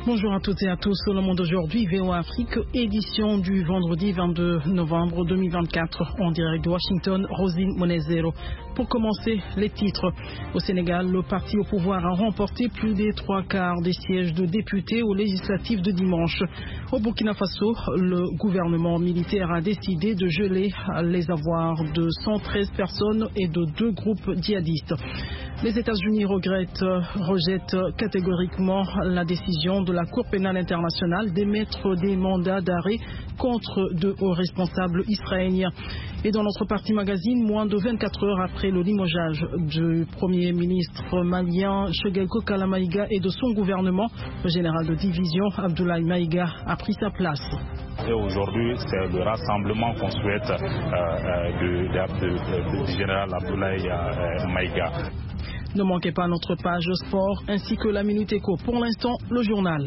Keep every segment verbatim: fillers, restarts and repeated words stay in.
Bonjour à toutes et à tous, Le Monde aujourd'hui, V O A Afrique, édition du vendredi vingt-deux novembre deux mille vingt-quatre, en direct de Washington, Rosine Monezero. Pour commencer, les titres. Au Sénégal, le parti au pouvoir a remporté plus des trois quarts des sièges de députés aux législatives de dimanche. Au Burkina Faso, le gouvernement militaire a décidé de geler les avoirs de cent treize personnes et de deux groupes djihadistes. Les États-Unis regrettent, rejettent catégoriquement la décision de la Cour pénale internationale d'émettre des mandats d'arrêt contre de hauts responsables israéliens. Et dans notre partie magazine, moins de vingt-quatre heures après le limogeage du Premier ministre malien Choguel Kokala Maïga et de son gouvernement, le général de division Abdoulaye Maïga a pris sa place. Et aujourd'hui, c'est le rassemblement qu'on souhaite euh, euh, de, de, de, de, du général Abdoulaye euh, Maïga. Ne manquez pas notre page sport ainsi que la Minute Éco. Pour l'instant, le journal.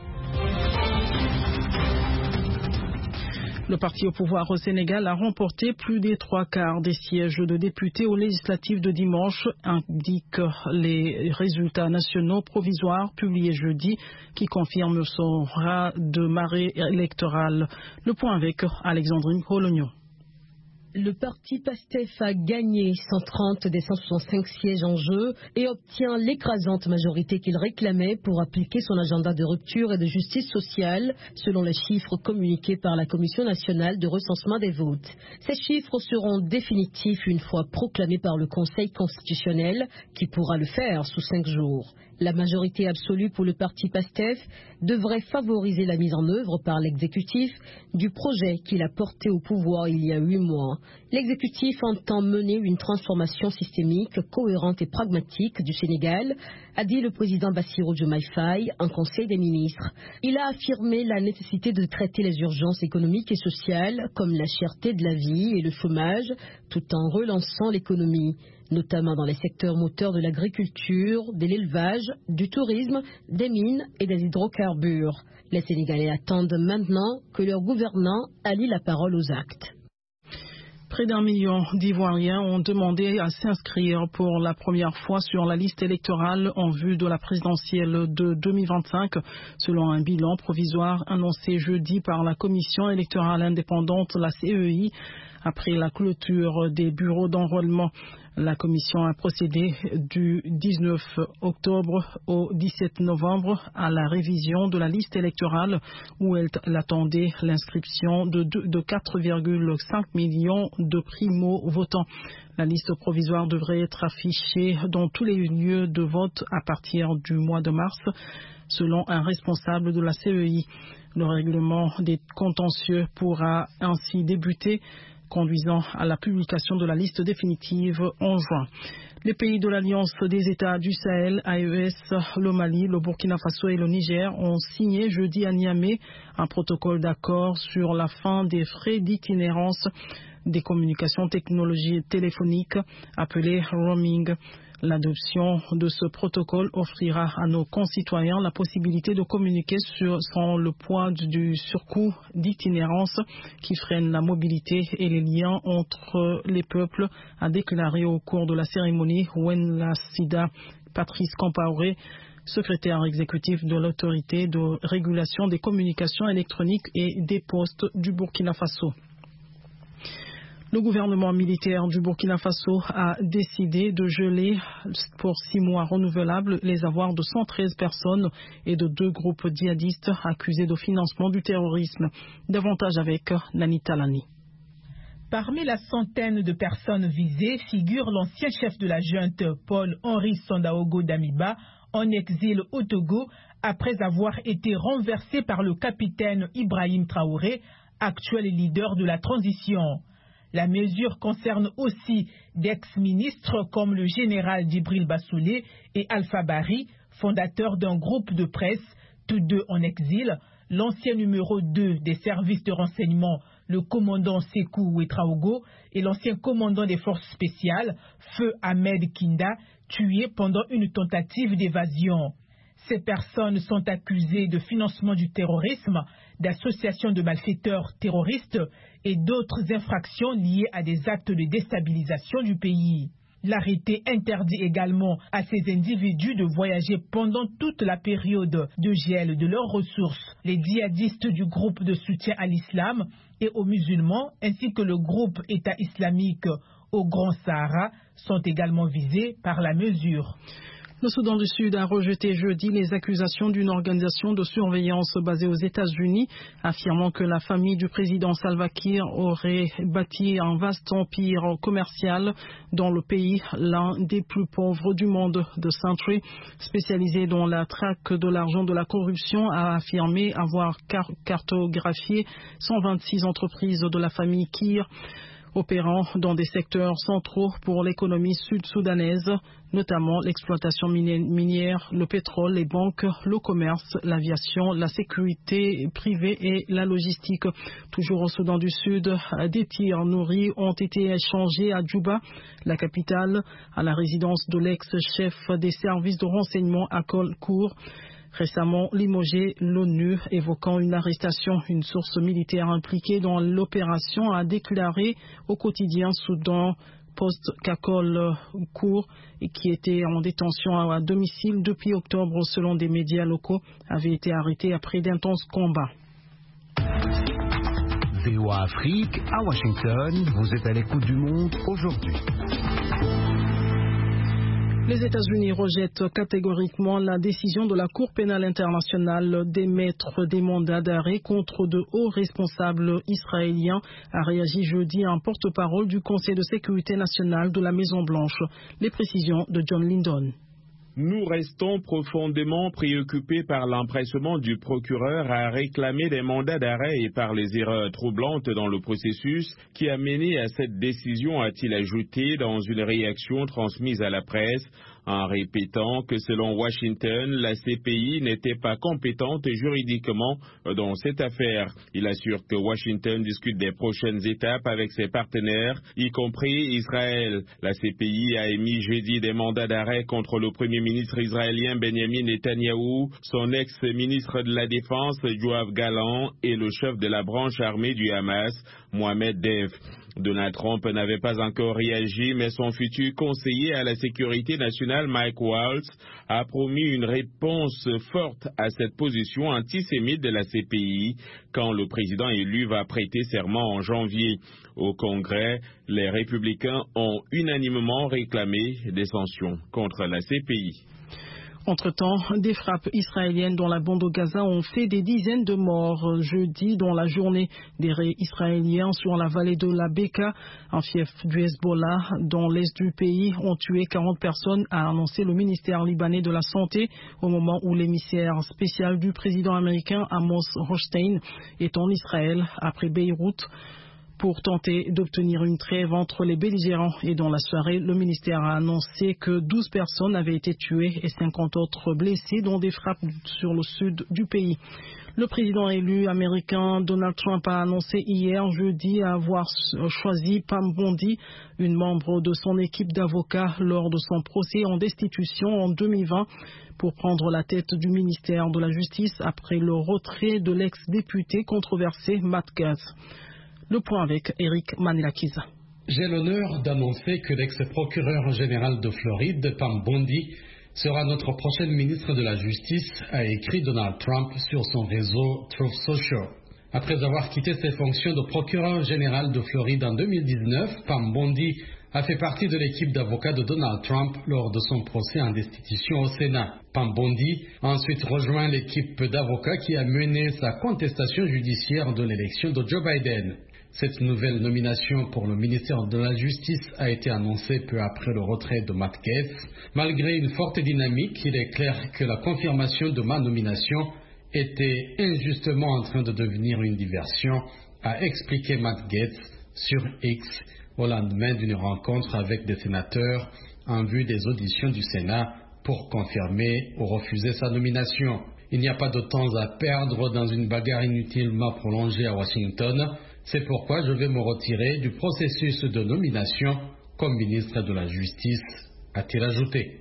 Le parti au pouvoir au Sénégal a remporté plus des trois quarts des sièges de députés aux législatives de dimanche, indiquent les résultats nationaux provisoires publiés jeudi qui confirment son raz de marée électorale. Le point avec Alexandrine Colognon. Le parti PASTEF a gagné cent trente des cent soixante-cinq sièges en jeu et obtient l'écrasante majorité qu'il réclamait pour appliquer son agenda de rupture et de justice sociale, selon les chiffres communiqués par la Commission nationale de recensement des votes. Ces chiffres seront définitifs une fois proclamés par le Conseil constitutionnel, qui pourra le faire sous cinq jours. La majorité absolue pour le parti PASTEF devrait favoriser la mise en œuvre par l'exécutif du projet qu'il a porté au pouvoir il y a huit mois. L'exécutif entend mener une transformation systémique, cohérente et pragmatique du Sénégal, a dit le président Bassirou Diomaye Faye en Conseil des ministres. Il a affirmé la nécessité de traiter les urgences économiques et sociales comme la cherté de la vie et le chômage, tout en relançant l'économie, notamment dans les secteurs moteurs de l'agriculture, de l'élevage, du tourisme, des mines et des hydrocarbures. Les Sénégalais attendent maintenant que leurs gouvernants allient la parole aux actes. Près d'un million d'Ivoiriens ont demandé à s'inscrire pour la première fois sur la liste électorale en vue de la présidentielle de deux mille vingt-cinq, selon un bilan provisoire annoncé jeudi par la Commission électorale indépendante, la C E I, après la clôture des bureaux d'enrôlement. La Commission a procédé du dix-neuf octobre au dix-sept novembre à la révision de la liste électorale où elle attendait l'inscription de, de quatre virgule cinq millions de primo-votants. La liste provisoire devrait être affichée dans tous les lieux de vote à partir du mois de mars, selon un responsable de la C E I. Le règlement des contentieux pourra ainsi débuter, conduisant à la publication de la liste définitive en juin. Les pays de l'Alliance des États du Sahel, A E S, le Mali, le Burkina Faso et le Niger ont signé jeudi à Niamey un protocole d'accord sur la fin des frais d'itinérance des communications technologiques téléphoniques appelées roaming. L'adoption de ce protocole offrira à nos concitoyens la possibilité de communiquer sur, sans le poids du surcoût d'itinérance qui freine la mobilité et les liens entre les peuples, a déclaré au cours de la cérémonie Wenla Sida Patrice Compaoré, secrétaire exécutif de l'autorité de régulation des communications électroniques et des postes du Burkina Faso. Le gouvernement militaire du Burkina Faso a décidé de geler pour six mois renouvelables les avoirs de cent treize personnes et de deux groupes djihadistes accusés de financement du terrorisme. Davantage avec Nani Talani. Parmi la centaine de personnes visées figure l'ancien chef de la junte Paul-Henri Sandaogo Damiba, en exil au Togo après avoir été renversé par le capitaine Ibrahim Traoré, actuel leader de la transition. La mesure concerne aussi d'ex-ministres comme le général Djibril Bassoulé et Alpha Bari, fondateur d'un groupe de presse, tous deux en exil, l'ancien numéro deux des services de renseignement, le commandant Sékou Ouetraogo, et l'ancien commandant des forces spéciales, Feu Ahmed Kinda, tué pendant une tentative d'évasion. Ces personnes sont accusées de financement du terrorisme, d'association de malfaiteurs terroristes et d'autres infractions liées à des actes de déstabilisation du pays. L'arrêté interdit également à ces individus de voyager pendant toute la période de gel de leurs ressources. Les djihadistes du groupe de soutien à l'islam et aux musulmans, ainsi que le groupe État islamique au Grand Sahara, sont également visés par la mesure. Le Soudan du Sud a rejeté jeudi les accusations d'une organisation de surveillance basée aux États-Unis, affirmant que la famille du président Salva Kiir aurait bâti un vaste empire commercial dans le pays, l'un des plus pauvres du monde. De Sentry, spécialisé dans la traque de l'argent de la corruption, a affirmé avoir car- cartographié cent vingt-six entreprises de la famille Kiir, opérant dans des secteurs centraux pour l'économie sud-soudanaise, notamment l'exploitation minière, le pétrole, les banques, le commerce, l'aviation, la sécurité privée et la logistique. Toujours au Soudan du Sud, des tirs nourris ont été échangés à Djouba, la capitale, à la résidence de l'ex-chef des services de renseignement à Kolkour. Récemment limogé, l'ONU, évoquant une arrestation, une source militaire impliquée dans l'opération, a déclaré au quotidien Soudan Post qu'Akol Kour, qui était en détention à domicile depuis octobre selon des médias locaux, avait été arrêté après d'intenses combats. V O A Afrique, à Washington, vous êtes à l'écoute du monde aujourd'hui. Les États-Unis rejettent catégoriquement la décision de la Cour pénale internationale d'émettre des mandats d'arrêt contre de hauts responsables israéliens, a réagi jeudi un porte-parole du Conseil de sécurité nationale de la Maison-Blanche. Les précisions de John Lyndon. Nous restons profondément préoccupés par l'empressement du procureur à réclamer des mandats d'arrêt et par les erreurs troublantes dans le processus qui a mené à cette décision, a-t-il ajouté dans une réaction transmise à la presse, en répétant que selon Washington, la C P I n'était pas compétente juridiquement dans cette affaire. Il assure que Washington discute des prochaines étapes avec ses partenaires, y compris Israël. La C P I a émis jeudi des mandats d'arrêt contre le premier ministre israélien Benjamin Netanyahou, son ex-ministre de la Défense Yoav Gallant et le chef de la branche armée du Hamas, Mohamed Deif. Donald Trump n'avait pas encore réagi, mais son futur conseiller à la sécurité nationale, Mike Waltz, a promis une réponse forte à cette position antisémite de la C P I quand le président élu va prêter serment en janvier. Au Congrès, les républicains ont unanimement réclamé des sanctions contre la C P I. Entre-temps, des frappes israéliennes dans la bande de Gaza ont fait des dizaines de morts jeudi dans la journée. Des raids israéliens sur la vallée de la Beka, un fief du Hezbollah dans l'est du pays, ont tué quarante personnes, a annoncé le ministère libanais de la Santé au moment où l'émissaire spécial du président américain Amos Hochstein est en Israël après Beyrouth pour tenter d'obtenir une trêve entre les belligérants. Et dans la soirée, le ministère a annoncé que douze personnes avaient été tuées et cinquante autres blessées, dont des frappes sur le sud du pays. Le président élu américain Donald Trump a annoncé hier jeudi avoir choisi Pam Bondi, une membre de son équipe d'avocats, lors de son procès en destitution en deux mille vingt, pour prendre la tête du ministère de la Justice après le retrait de l'ex-député controversé Matt Gaetz. Le point avec Eric Manilakiza. J'ai l'honneur d'annoncer que l'ex-procureur général de Floride, Pam Bondi, sera notre prochaine ministre de la Justice, a écrit Donald Trump sur son réseau Truth Social. Après avoir quitté ses fonctions de procureur général de Floride en deux mille dix-neuf, Pam Bondi a fait partie de l'équipe d'avocats de Donald Trump lors de son procès en destitution au Sénat. Pam Bondi a ensuite rejoint l'équipe d'avocats qui a mené sa contestation judiciaire de l'élection de Joe Biden. Cette nouvelle nomination pour le ministère de la Justice a été annoncée peu après le retrait de Matt Gaetz. Malgré une forte dynamique, il est clair que la confirmation de ma nomination était injustement en train de devenir une diversion, a expliqué Matt Gaetz sur X au lendemain d'une rencontre avec des sénateurs en vue des auditions du Sénat pour confirmer ou refuser sa nomination. Il n'y a pas de temps à perdre dans une bagarre inutilement prolongée à Washington. C'est pourquoi je vais me retirer du processus de nomination comme ministre de la Justice, a-t-il ajouté.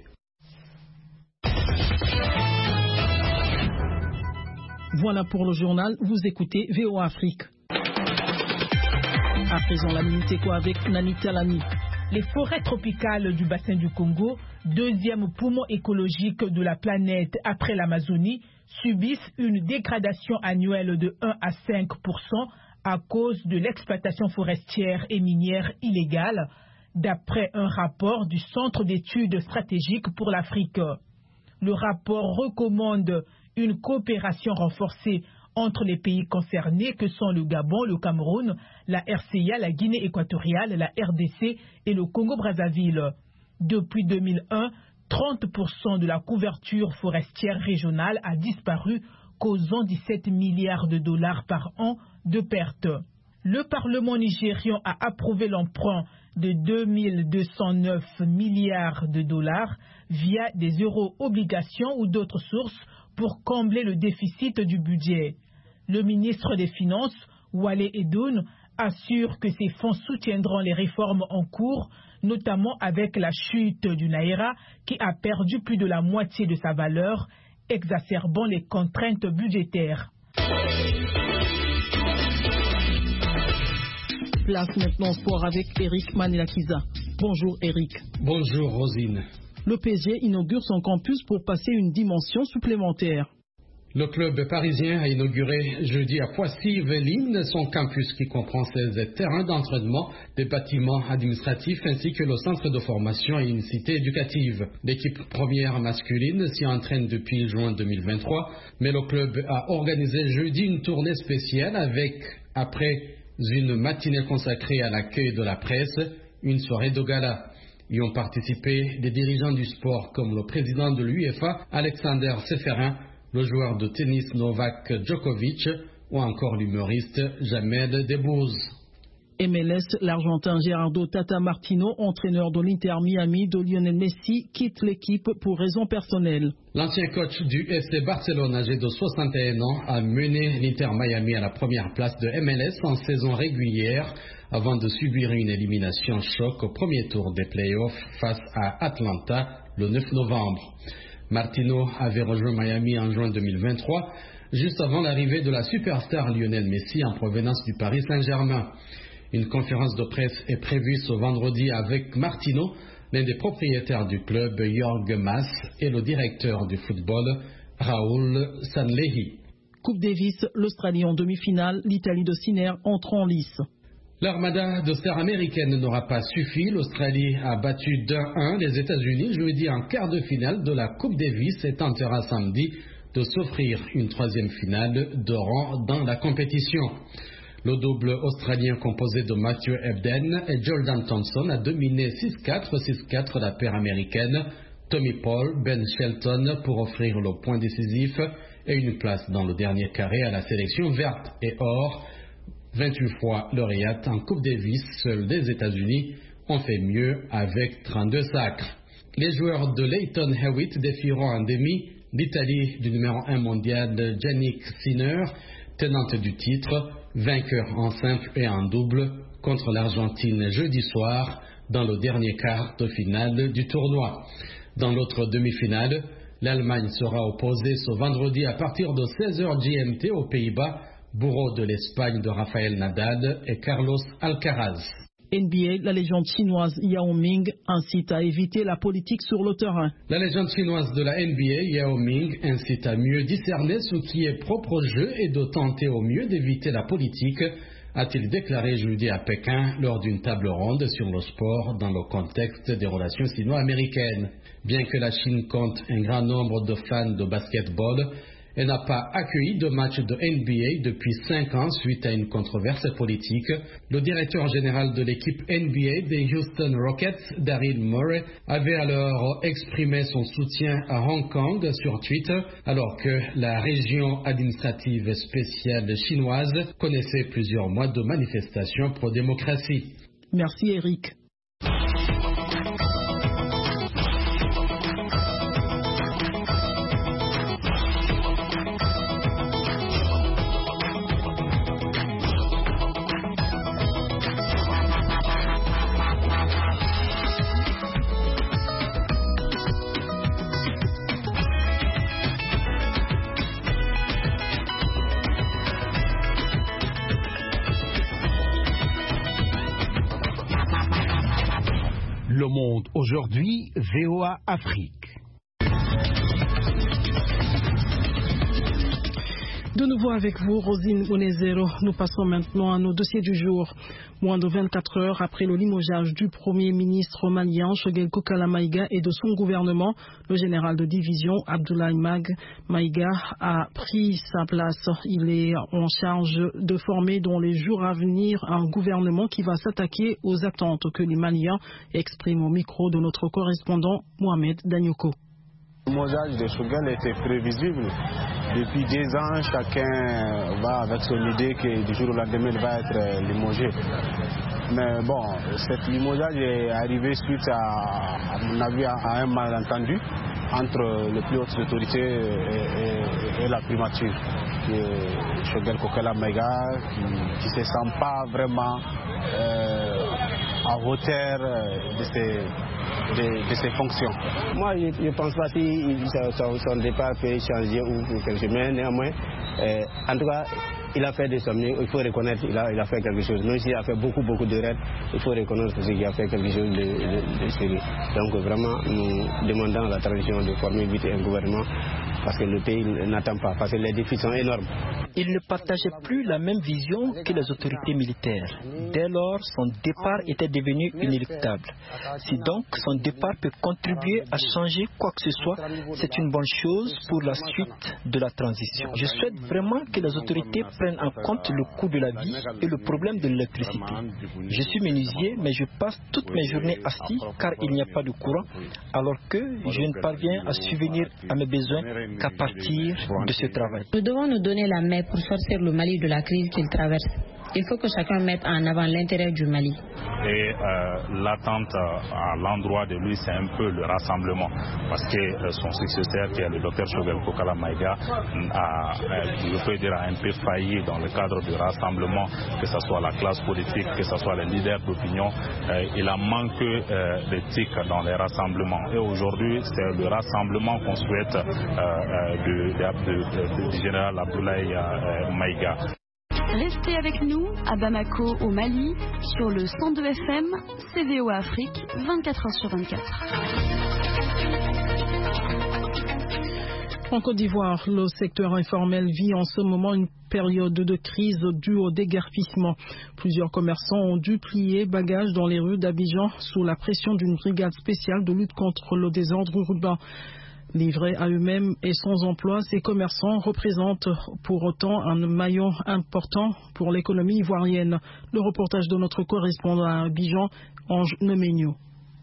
Voilà pour le journal. Vous écoutez V O A Afrique. À présent, la Minute Éco avec Nani Talani. Les forêts tropicales du bassin du Congo, deuxième poumon écologique de la planète après l'Amazonie, subissent une dégradation annuelle de un à cinq pour cent à cause de l'exploitation forestière et minière illégale, d'après un rapport du Centre d'études stratégiques pour l'Afrique. Le rapport recommande une coopération renforcée entre les pays concernés que sont le Gabon, le Cameroun, la R C A, la Guinée équatoriale, la R D C et le Congo-Brazzaville. Depuis deux mille un, trente pour cent de la couverture forestière régionale a disparu, causant dix-sept milliards de dollars par an de pertes. Le Parlement nigérian a approuvé l'emprunt de deux mille deux cent neuf milliards de dollars via des euro-obligations ou d'autres sources pour combler le déficit du budget. Le ministre des Finances, Wale Edun, assure que ces fonds soutiendront les réformes en cours, notamment avec la chute du Naira qui a perdu plus de la moitié de sa valeur, exacerbant les contraintes budgétaires. Place maintenant sport avec Eric Manilakiza. Bonjour Eric. Bonjour Rosine. Le P S G inaugure son campus pour passer une dimension supplémentaire. Le club parisien a inauguré jeudi à Poissy-Velines son campus qui comprend seize terrains d'entraînement, des bâtiments administratifs ainsi que le centre de formation et une cité éducative. L'équipe première masculine s'y entraîne depuis juin deux mille vingt-trois, mais le club a organisé jeudi une tournée spéciale avec, après une matinée consacrée à l'accueil de la presse, une soirée de gala. Y ont participé des dirigeants du sport comme le président de l'U E F A, Alexander Seferin, le joueur de tennis Novak Djokovic ou encore l'humoriste Jamel Debbouze. M L S, l'Argentin Gerardo Tata Martino, entraîneur de l'Inter Miami de Lionel Messi, quitte l'équipe pour raisons personnelles. L'ancien coach du F C Barcelone, âgé de soixante et un ans, a mené l'Inter Miami à la première place de M L S en saison régulière avant de subir une élimination choc au premier tour des playoffs face à Atlanta le neuf novembre. Martino avait rejoint Miami en juin deux mille vingt-trois, juste avant l'arrivée de la superstar Lionel Messi en provenance du Paris Saint-Germain. Une conférence de presse est prévue ce vendredi avec Martino, l'un des propriétaires du club, Jorg Mas, et le directeur du football, Raoul Sanllehi. Coupe Davis, l'Australie en demi-finale, l'Italie de Sinner entre en lice. L'armada de stars américaines n'aura pas suffi. L'Australie a battu deux un les États-Unis jeudi en quart de finale de la Coupe Davis et tentera samedi de s'offrir une troisième finale de rang dans la compétition. Le double australien composé de Matthew Ebden et Jordan Thompson a dominé six quatre, six quatre la paire américaine. Tommy Paul, Ben Shelton pour offrir le point décisif et une place dans le dernier carré à la sélection verte et or. vingt-huit fois lauréate en Coupe Davis, seuls les États-Unis ont fait mieux avec trente-deux sacres. Les joueurs de Leighton Hewitt défieront en demi l'Italie du numéro un mondial Jannik Sinner, tenante du titre, vainqueur en simple et en double contre l'Argentine jeudi soir dans le dernier quart de finale du tournoi. Dans l'autre demi-finale, l'Allemagne sera opposée ce vendredi à partir de seize heures G M T aux Pays-Bas, bourreau de l'Espagne de Rafael Nadal et Carlos Alcaraz. N B A, la légende chinoise Yao Ming incite à éviter la politique sur le terrain. La légende chinoise de la N B A, Yao Ming, incite à mieux discerner ce qui est propre au jeu et de tenter au mieux d'éviter la politique, a-t-il déclaré jeudi à Pékin lors d'une table ronde sur le sport dans le contexte des relations sino-américaines. Bien que la Chine compte un grand nombre de fans de basketball, elle n'a pas accueilli de match de N B A depuis cinq ans suite à une controverse politique. Le directeur général de l'équipe N B A des Houston Rockets, Daryl Morey, avait alors exprimé son soutien à Hong Kong sur Twitter, alors que la région administrative spéciale chinoise connaissait plusieurs mois de manifestations pro-démocratie. Merci Eric. Le Monde aujourd'hui, V O A Afrique. De nouveau avec vous, Rosine Onezero. Nous passons maintenant à nos dossiers du jour. Moins de vingt-quatre heures après le limogeage du Premier ministre malien Choguel Kokala Maïga et de son gouvernement, le général de division Abdoulaye Mag Maïga a pris sa place. Il est en charge de former dans les jours à venir un gouvernement qui va s'attaquer aux attentes que les Maliens expriment au micro de notre correspondant Mohamed Danyoko. Le limogeage de Choguel était prévisible. Depuis dix ans, chacun va avec son idée que du jour au lendemain, il va être limogé. Mais bon, cette limogeage est arrivé suite à, à mon avis, à un malentendu entre les plus hautes autorités et, et, et la primature. Choguel Kokala Maïga, qui ne se sent pas vraiment euh, à hauteur de ses, de, de ses fonctions. Moi, je ne pense pas si son, son départ peut changer ou, ou quelque chose, mais néanmoins, euh, en tout cas, il a fait des sommeils, il faut reconnaître qu'il a, il a fait quelque chose. Même s'il a fait beaucoup, beaucoup de rêves, il faut reconnaître qu'il a fait quelque chose de, de, de sérieux. Donc vraiment, nous demandons à la transition de former vite un gouvernement parce que le pays n'attend pas, parce que les défis sont énormes. Il ne partageait plus la même vision que les autorités militaires. Dès lors, son départ était devenu inéluctable. Si donc son départ peut contribuer à changer quoi que ce soit, c'est une bonne chose pour la suite de la transition. Je souhaite vraiment que les autorités prennent en compte le coût de la vie et le problème de l'électricité. Je suis menuisier, mais je passe toutes mes journées assis car il n'y a pas de courant, alors que je ne parviens à subvenir à mes besoins qu'à partir de ce travail. Nous devons nous donner la main pour sortir le Mali de la crise qu'il traverse. Il faut que chacun mette en avant l'intérêt du Mali. Et euh, l'attente à l'endroit de lui, c'est un peu le rassemblement. Parce que euh, son successeur, qui est le docteur Choguel Kokala Maïga, a, je peux dire, a un peu failli dans le cadre du rassemblement, que ce soit la classe politique, que ce soit les leaders d'opinion. Euh, il a manqué euh, d'éthique dans les rassemblements. Et aujourd'hui, c'est le rassemblement qu'on souhaite euh, euh, du, de, de, du général Abdoulaye euh, Maïga. Restez avec nous à Bamako au Mali sur le cent deux F M, C V O A Afrique, vingt-quatre heures sur vingt-quatre. En Côte d'Ivoire, le secteur informel vit en ce moment une période de crise due au déguerpissement. Plusieurs commerçants ont dû plier bagages dans les rues d'Abidjan sous la pression d'une brigade spéciale de lutte contre le désordre urbain. Livrés à eux-mêmes et sans emploi, ces commerçants représentent pour autant un maillon important pour l'économie ivoirienne. Le reportage de notre correspondant à Abidjan, Ange Nemenyo.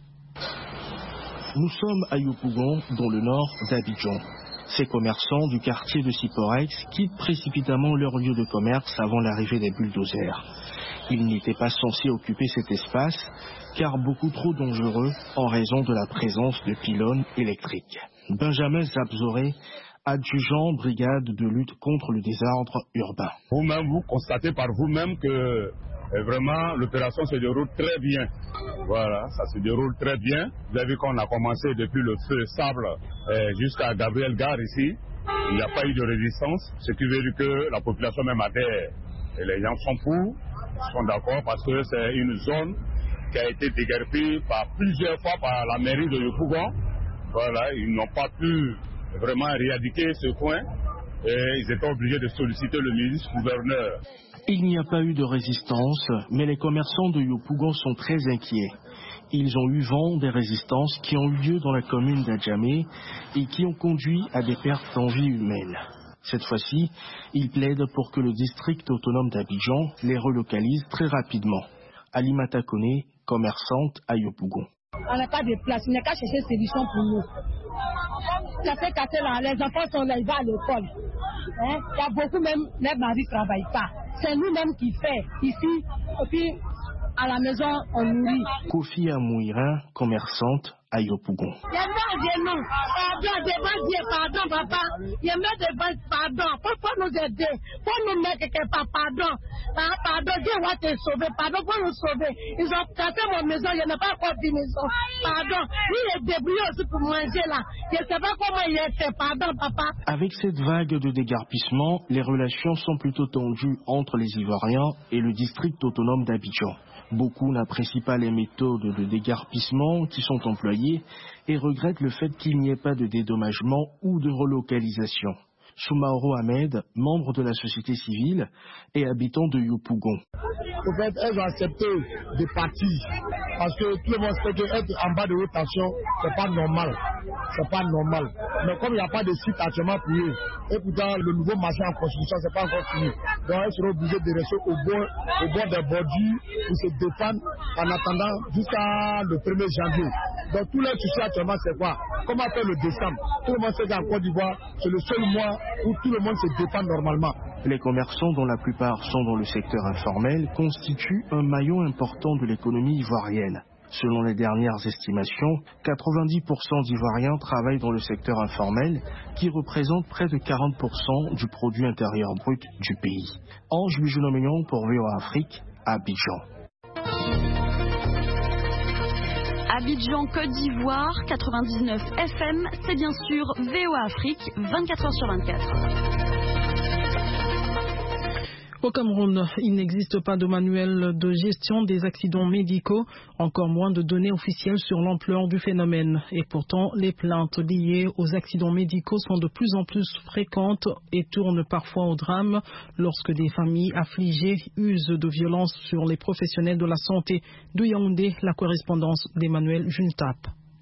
Nous sommes à Yopougon, dans le nord d'Abidjan. Ces commerçants du quartier de Siporex quittent précipitamment leur lieu de commerce avant l'arrivée des bulldozers. Ils n'étaient pas censés occuper cet espace, car beaucoup trop dangereux en raison de la présence de pylônes électriques. Benjamin Zabzoré, adjudant brigade de lutte contre le désordre urbain. Vous-même, vous constatez par vous-même que euh, vraiment l'opération se déroule très bien. Voilà, ça se déroule très bien. Vous avez vu qu'on a commencé depuis le feu Sable euh, jusqu'à Gabriel Gare ici. Il n'y a pas eu de résistance, ce qui veut dire que la population même adhère. Et les gens sont pour, sont d'accord parce que c'est une zone qui a été déguerpie par plusieurs fois par la mairie de Yopougon. Voilà, ils n'ont pas pu vraiment éradiquer ce coin et ils étaient obligés de solliciter le ministre-gouverneur. Il n'y a pas eu de résistance, mais les commerçants de Yopougon sont très inquiets. Ils ont eu vent des résistances qui ont eu lieu dans la commune d'Adjamé et qui ont conduit à des pertes en vie humaine. Cette fois-ci, ils plaident pour que le district autonome d'Abidjan les relocalise très rapidement. Alimata Kone, commerçante à Yopougon. On n'a pas de place, il n'y a qu'à chercher une solution pour nous. Ça fait casser là, les enfants sont là, ils vont à l'école. Hein? Il y a beaucoup même, les maris ne travaillent pas. C'est nous-mêmes qui faisons ici, et puis à la maison, on nourrit. Kofi Amouirin, commerçante à Yopougon. Il y a des noms, pardon, devant Dieu, pardon, papa. Il y a des pardon, pour nous aider, pour nous mettre quelque part, pardon. Ah, pardon, Dieu va te sauver, pardon, pour nous sauver. Ils ont cassé mon maison, il n'y a pas encore de maison. Pardon, lui, il est débrouillé aussi pour manger là. Je ne sais pas comment il est fait, pardon, papa. Avec cette vague de déguerpissement, les relations sont plutôt tendues entre les Ivoiriens et le district autonome d'Abidjan. Beaucoup n'apprécient pas les méthodes de déguerpissement qui sont employées et regrettent le fait qu'il n'y ait pas de dédommagement ou de relocalisation. Soumaoro Ahmed, membre de la société civile et habitant de Yopougon. En fait, elles ont accepté de partir parce que tout le monde sait qu'être en bas de haute tension, c'est pas normal. C'est pas normal. Mais comme il n'y a pas de site actuellement pour eux, et pourtant le nouveau marché en construction, c'est pas encore fini. Donc elles seront obligées de rester au bord, au bord des bordures pour se défendre en attendant jusqu'à le premier janvier. Donc tous les soucis actuellement, c'est quoi? Comment faire le décembre? Tout le monde sait qu'en Côte d'Ivoire, c'est le seul mois où tout le monde se défend normalement. Les commerçants, dont la plupart sont dans le secteur informel, constituent un maillon important de l'économie ivoirienne. Selon les dernières estimations, quatre-vingt-dix pour cent d'Ivoiriens travaillent dans le secteur informel, qui représente près de quarante pour cent du produit intérieur brut du pays. Ange Bijounomignon pour V O A Afrique, Abidjan. Abidjan, Côte d'Ivoire, quatre-vingt-dix-neuf F M, c'est bien sûr V O A Afrique, vingt-quatre heures sur vingt-quatre. Au Cameroun, il n'existe pas de manuel de gestion des accidents médicaux, encore moins de données officielles sur l'ampleur du phénomène. Et pourtant, les plaintes liées aux accidents médicaux sont de plus en plus fréquentes et tournent parfois au drame lorsque des familles affligées usent de violence sur les professionnels de la santé. De Yaoundé, la correspondance d'Emmanuel Juntap.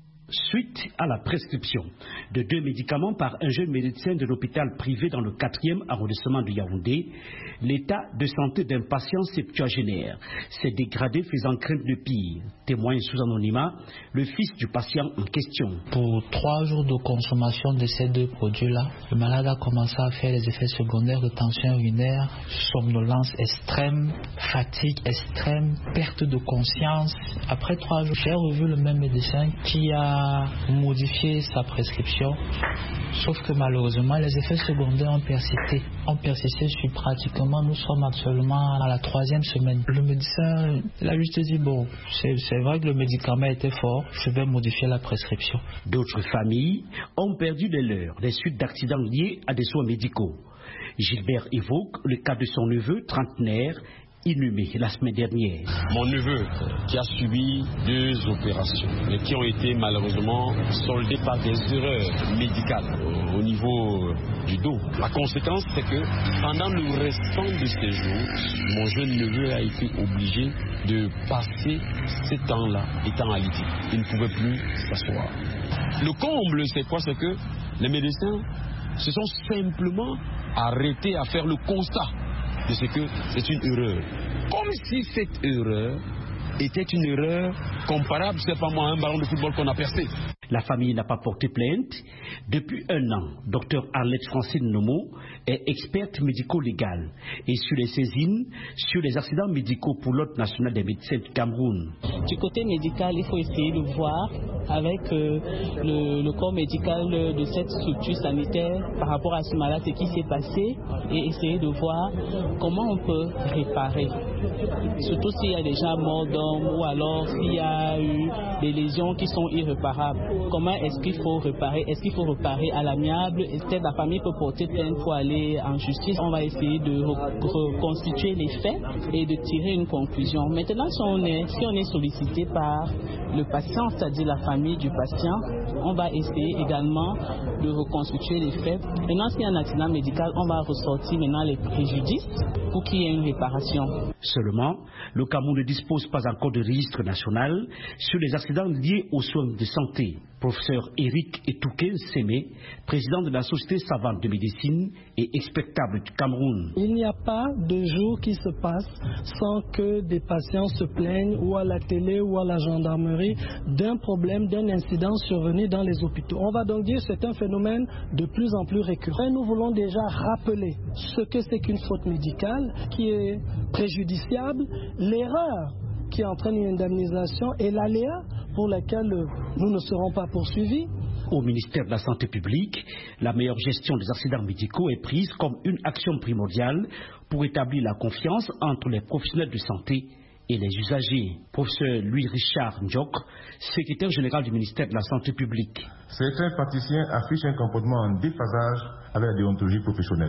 Suite à la prescription de deux médicaments par un jeune médecin de l'hôpital privé dans le quatrième arrondissement de Yaoundé, l'état de santé d'un patient septuagénaire s'est dégradé, faisant craindre le pire. Témoigne sous anonymat le fils du patient en question. Pour trois jours de consommation de ces deux produits-là, le malade a commencé à faire les effets secondaires de tension urinaire, somnolence extrême, fatigue extrême, perte de conscience. Après trois jours, j'ai revu le même médecin qui a modifié sa prescription, sauf que malheureusement les effets secondaires ont persisté, ont persisté sur pratiquement, nous sommes actuellement à la troisième semaine. Le médecin, il a juste dit bon, c'est, c'est vrai que le médicament était fort, je vais modifier la prescription. D'autres familles ont perdu les leurs des suites d'accidents liés à des soins médicaux. Gilbert évoque le cas de son neveu trentenaire inhumé la semaine dernière. Mon neveu qui a subi deux opérations mais qui ont été malheureusement soldées par des erreurs médicales au niveau du dos. La conséquence c'est que pendant le restant de ses jours, mon jeune neveu a été obligé de passer ces temps-là étant alité. Il ne pouvait plus s'asseoir. Le comble c'est quoi? C'est que les médecins se sont simplement arrêtés à faire le constat de ce que c'est une erreur. Comme si cette erreur était une erreur comparable, c'est pas moi, à un ballon de football qu'on a percé. La famille n'a pas porté plainte. Depuis un an, docteur Arlette Francine Nomo est experte médico-légale et sur les saisines, sur les accidents médicaux pour l'Ordre national des médecins du Cameroun. Du côté médical, il faut essayer de voir avec euh, le, le corps médical de cette structure sanitaire par rapport à ce malade, ce qui s'est passé, et essayer de voir comment on peut réparer. Surtout s'il y a déjà mort d'homme ou alors s'il y a eu des lésions qui sont irréparables. Comment est-ce qu'il faut réparer? Est-ce qu'il faut réparer à l'amiable? Peut-être la famille peut porter plainte pour aller en justice. On va essayer de reconstituer les faits et de tirer une conclusion. Maintenant, si on est, si on est sollicité par le patient, c'est-à-dire la famille du patient, on va essayer également de reconstituer les faits. Maintenant, s'il y a un accident médical, on va ressortir maintenant les préjudices pour qu'il y ait une réparation. Seulement, le Cameroun ne dispose pas encore de registre national sur les accidents liés aux soins de santé. Professeur Eric Etouken Sémé, président de la Société savante de médecine et expectable du Cameroun. Il n'y a pas de jour qui se passe sans que des patients se plaignent ou à la télé ou à la gendarmerie d'un problème, d'un incident survenu dans les hôpitaux. On va donc dire que c'est un phénomène de plus en plus récurrent. Nous voulons déjà rappeler ce que c'est qu'une faute médicale qui est préjudiciable, l'erreur qui entraîne une indemnisation et l'aléa pour laquelle nous ne serons pas poursuivis. Au ministère de la Santé publique, la meilleure gestion des accidents médicaux est prise comme une action primordiale pour établir la confiance entre les professionnels de santé et les usagers. Professeur Louis-Richard Ndjok, secrétaire général du ministère de la Santé publique. Certains praticiens affichent un comportement en déphasage avec la déontologie professionnelle.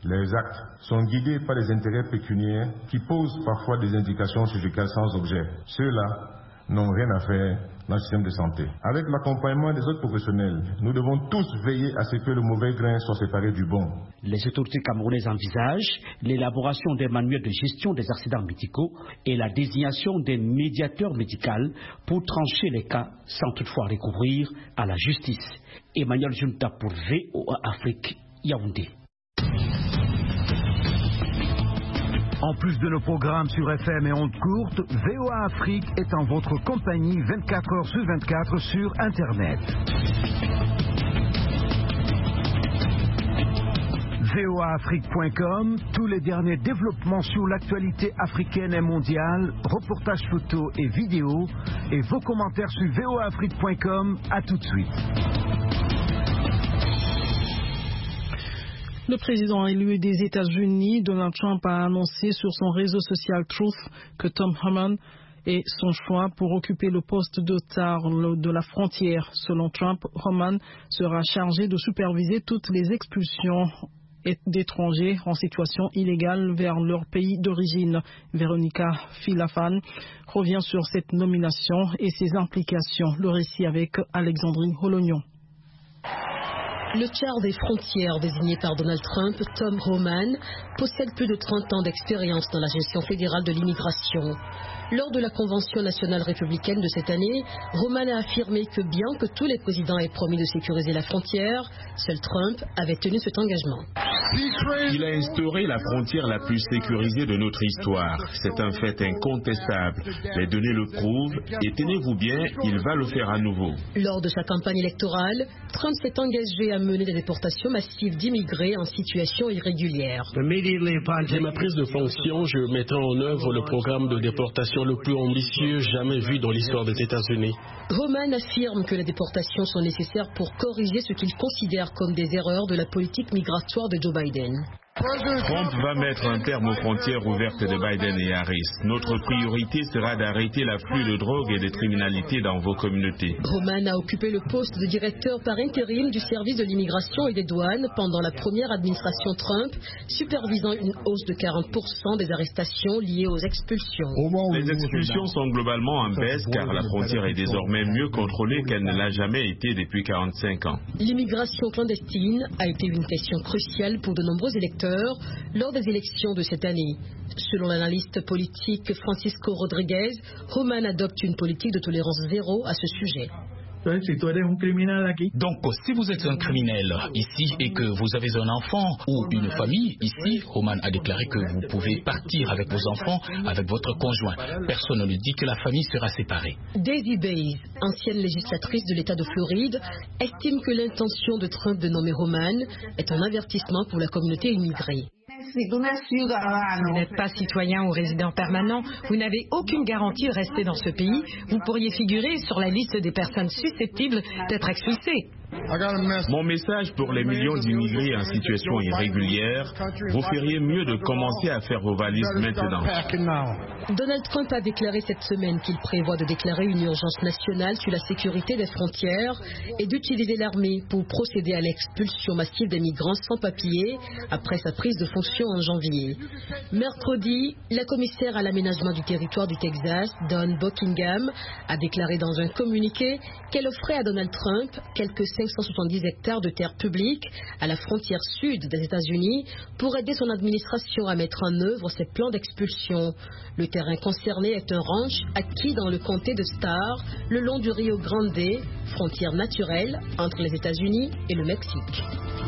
Les actes sont guidés par des intérêts pécuniaires qui posent parfois des indications chirurgicales sans objet. Ceux-là n'ont rien à faire dans le système de santé. Avec l'accompagnement des autres professionnels, nous devons tous veiller à ce que le mauvais grain soit séparé du bon. Les autorités camerounaises envisagent l'élaboration d'un manuel de gestion des accidents médicaux et la désignation d'un médiateur médical pour trancher les cas sans toutefois recourir à la justice. Emmanuel Junta pour V O A Afrique, Yaoundé. En plus de nos programmes sur F M et ondes courtes, V O A Afrique est en votre compagnie vingt-quatre heures sur vingt-quatre sur Internet. V O A Afrique point com, tous les derniers développements sur l'actualité africaine et mondiale, reportages photos et vidéos, et vos commentaires sur V O A Afrique point com. À tout de suite. Le président élu des États-Unis, Donald Trump, a annoncé sur son réseau social Truth que Tom Homan est son choix pour occuper le poste d'otard de la frontière. Selon Trump, Homan sera chargé de superviser toutes les expulsions d'étrangers en situation illégale vers leur pays d'origine. Véronica Filafan revient sur cette nomination et ses implications. Le récit avec Alexandrine Holognon. Le char des frontières désigné par Donald Trump, Tom Homan, possède plus de trente ans d'expérience dans la gestion fédérale de l'immigration. Lors de la Convention nationale républicaine de cette année, Homan a affirmé que bien que tous les présidents aient promis de sécuriser la frontière, seul Trump avait tenu cet engagement. Il a instauré la frontière la plus sécurisée de notre histoire. C'est un fait incontestable. Les données le prouvent et tenez-vous bien, il va le faire à nouveau. Lors de sa campagne électorale, Trump s'est engagé à mener des déportations massives d'immigrés en situation irrégulière. Dès ma prise de fonction, je mettrai en œuvre le programme de déportation le plus ambitieux jamais vu dans l'histoire des États-Unis. Homan affirme que les déportations sont nécessaires pour corriger ce qu'il considère comme des erreurs de la politique migratoire de Joe Biden. Trump va mettre un terme aux frontières ouvertes de Biden et Harris. Notre priorité sera d'arrêter l'afflux de drogue et de criminalité dans vos communautés. Homan a occupé le poste de directeur par intérim du service de l'immigration et des douanes pendant la première administration Trump, supervisant une hausse de quarante pour cent des arrestations liées aux expulsions. Les expulsions sont globalement en baisse car la frontière est désormais mieux contrôlée qu'elle ne l'a jamais été depuis quarante-cinq ans. L'immigration clandestine a été une question cruciale pour de nombreux électeurs lors des élections de cette année. Selon l'analyste politique Francisco Rodriguez, Homan adopte une politique de tolérance zéro à ce sujet. Donc, si vous êtes un criminel ici et que vous avez un enfant ou une famille ici, Homan a déclaré que vous pouvez partir avec vos enfants, avec votre conjoint. Personne ne lui dit que la famille sera séparée. Daisy Bays, ancienne législatrice de l'État de Floride, estime que l'intention de Trump de nommer Homan est un avertissement pour la communauté immigrée. Vous n'êtes pas citoyen ou résident permanent, vous n'avez aucune garantie de rester dans ce pays, vous pourriez figurer sur la liste des personnes susceptibles d'être expulsées. Mon message pour les millions d'immigrés en situation irrégulière, vous feriez mieux de commencer à faire vos valises maintenant. Donald Trump a déclaré cette semaine qu'il prévoit de déclarer une urgence nationale sur la sécurité des frontières et d'utiliser l'armée pour procéder à l'expulsion massive des migrants sans papier après sa prise de fonction en janvier. Mercredi, la commissaire à l'aménagement du territoire du Texas, Dawn Buckingham, a déclaré dans un communiqué qu'elle offrait à Donald Trump quelques cinq cent soixante-dix hectares de terres publiques à la frontière sud des États-Unis pour aider son administration à mettre en œuvre ses plans d'expulsion. Le terrain concerné est un ranch acquis dans le comté de Starr, le long du Rio Grande, frontière naturelle entre les États-Unis et le Mexique.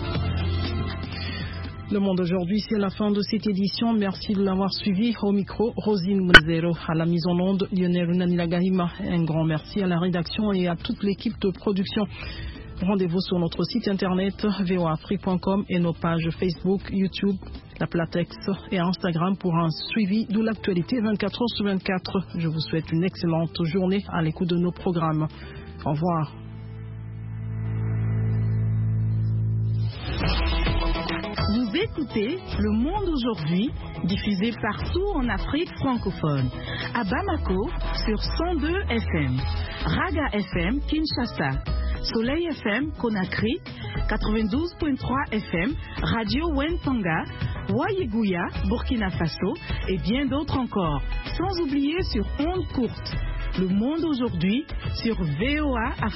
Le Monde aujourd'hui, c'est la fin de cette édition. Merci de l'avoir suivi. Au micro, Rosine Mlzero. À la mise en onde, Lionel Unanilagahima. Un grand merci à la rédaction et à toute l'équipe de production. Rendez-vous sur notre site internet v o a afrique point com et nos pages Facebook, YouTube, la Platex et Instagram pour un suivi de l'actualité vingt-quatre heures sur vingt-quatre. Je vous souhaite une excellente journée à l'écoute de nos programmes. Au revoir. Vous écoutez Le Monde aujourd'hui, diffusé partout en Afrique francophone. À Bamako, sur cent deux F M. Raga F M, Kinshasa. Soleil F M Conakry, quatre-vingt-douze virgule trois F M, Radio Wentanga, Wayeguya, Burkina Faso et bien d'autres encore. Sans oublier sur ondes courtes. Le monde aujourd'hui sur V O A Afrique.